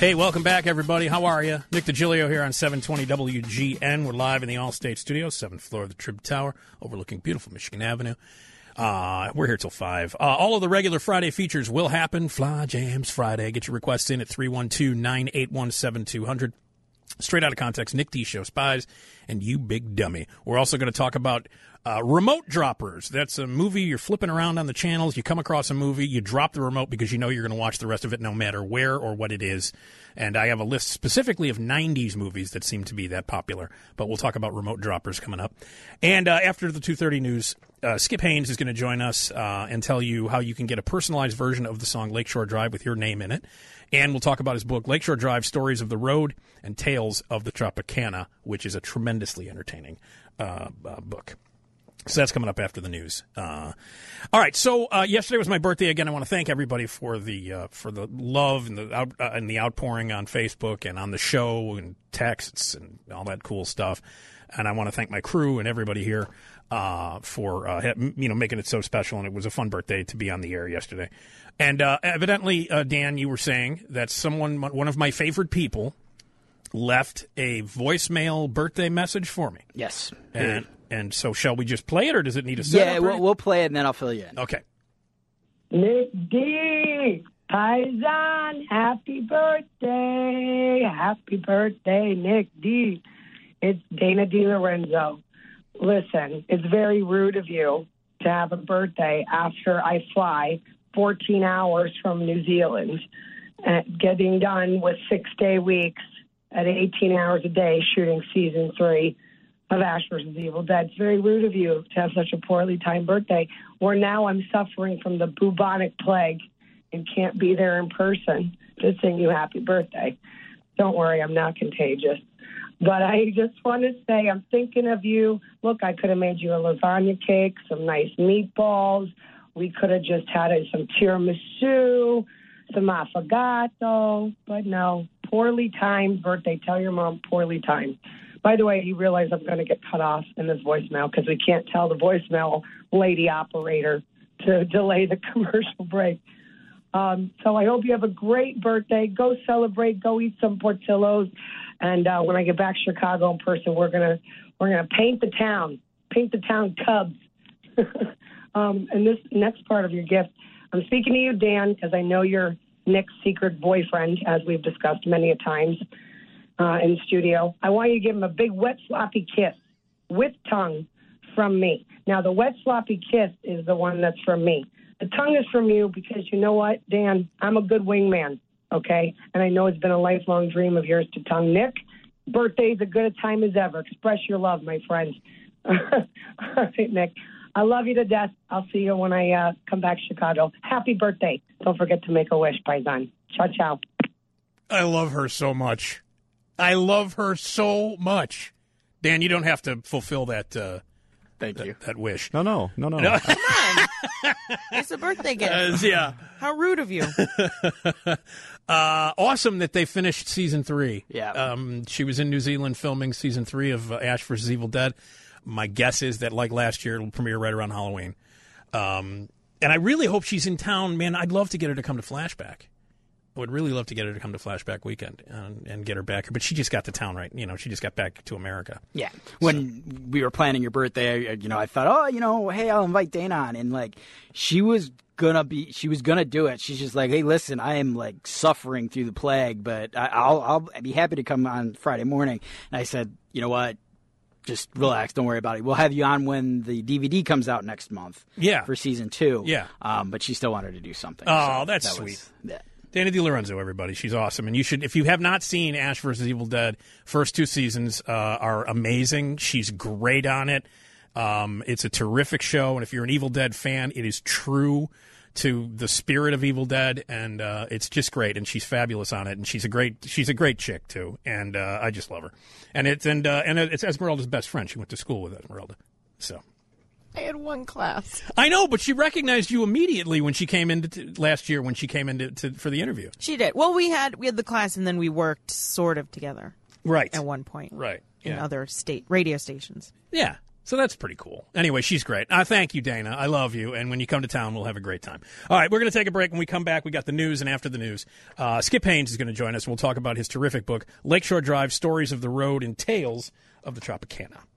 Hey, welcome back, everybody. How are you? Nick DiGilio here on 720 WGN. We're live in the Allstate Studios, 7th floor of the Trib Tower, overlooking beautiful Michigan Avenue. We're here till 5. All of the regular Friday features will happen. Fly Jams Friday. Get your requests in at 312-981-7200. Straight out of context, Nick D. Show Spies, and You Big Dummy. We're also going to talk about Remote Droppers. That's a movie. You're flipping around on the channels. You come across a movie. You drop the remote because you know you're going to watch the rest of it no matter where or what it is. And I have a list specifically of 90s movies that seem to be that popular. But we'll talk about Remote Droppers coming up. And after the 2:30 news, Skip Haynes is going to join us and tell you how you can get a personalized version of the song Lakeshore Drive with your name in it. And we'll talk about his book, Lakeshore Drive, Stories of the Road and Tales of the Tropicana, which is a tremendously entertaining book. So that's coming up after the news. All right. So yesterday was my birthday again. I want to thank everybody for the love and the outpouring on Facebook and on the show and texts and all that cool stuff. And I want to thank my crew and everybody here for making it so special. And it was a fun birthday to be on the air yesterday. And evidently, Dan, you were saying that one of my favorite people, left a voicemail birthday message for me. Yes. And so shall we just play it, or does it need a setup? Yeah, we'll play it, and then I'll fill you in. Okay. Nick D. Paisan, happy birthday. Happy birthday, Nick D. It's Dana DiLorenzo. Listen, it's very rude of you to have a birthday after I fly 14 hours from New Zealand, getting done with 6-day weeks at 18 hours a day shooting season 3 of Ash vs. Evil Dead. It's very rude of you to have such a poorly timed birthday, where now I'm suffering from the bubonic plague and can't be there in person to sing you happy birthday. Don't worry, I'm not contagious. But I just want to say I'm thinking of you. Look, I could have made you a lasagna cake, some nice meatballs. We could have just had some tiramisu, some affogato. But no, poorly timed birthday. Tell your mom poorly timed. By the way, you realize I'm going to get cut off in this voicemail because we can't tell the voicemail lady operator to delay the commercial break. So I hope you have a great birthday. Go celebrate. Go eat some Portillo's. And when I get back to Chicago in person, we're gonna paint the town Cubs. And this next part of your gift, I'm speaking to you, Dan, because I know you're Nick's secret boyfriend, as we've discussed many a times in studio. I want you to give him a big wet sloppy kiss with tongue from me. Now, the wet sloppy kiss is the one that's from me. The tongue is from you because you know what, Dan? I'm a good wingman, okay? And I know it's been a lifelong dream of yours to tongue Nick. Birthday's as good a time as ever. Express your love, my friend. All right, Nick. I love you to death. I'll see you when I come back to Chicago. Happy birthday. Don't forget to make a wish, Paisan. Ciao, ciao. I love her so much. I love her so much. Dan, you don't have to fulfill that Thank you. That wish. No. Come on. It's a birthday gift. Yeah. How rude of you. Awesome that they finished season 3. Yeah. She was in New Zealand filming season 3 of Ash vs. Evil Dead. My guess is that, like last year, it'll premiere right around Halloween. And I really hope she's in town. Man, I'd love to get her to come to Flashback. I would really love to get her to come to Flashback Weekend and get her back. But she just got to town, right? She just got back to America. Yeah. When we were planning your birthday, I thought, hey, I'll invite Dana on. And, she was going to do it. She's just like, hey, listen, I am, suffering through the plague, but I'll be happy to come on Friday morning. And I said, you know what? Just relax. Don't worry about it. We'll have you on when the DVD comes out next month. Yeah. For season 2. Yeah. But she still wanted to do something. Oh, so that's sweet. Dana DiLorenzo, everybody. She's awesome. And you should, if you have not seen Ash vs. Evil Dead, first 2 seasons are amazing. She's great on it. It's a terrific show. And if you're an Evil Dead fan, it is true to the spirit of Evil Dead. And it's just great. And she's fabulous on it. And she's a great chick, too. And I just love her. And it's Esmeralda's best friend. She went to school with Esmeralda. So. I had one class. I know, but she recognized you immediately when she came in last year when she came in for the interview. She did. Well, we had the class, and then we worked sort of together. Right. At one point. Right. In other radio stations. Yeah. So that's pretty cool. Anyway, she's great. Thank you, Dana. I love you. And when you come to town, we'll have a great time. All right, we're going to take a break. When we come back, we got the news. And after the news, Skip Haynes is going to join us. We'll talk about his terrific book, Lakeshore Drive, Stories of the Road and Tales of the Tropicana.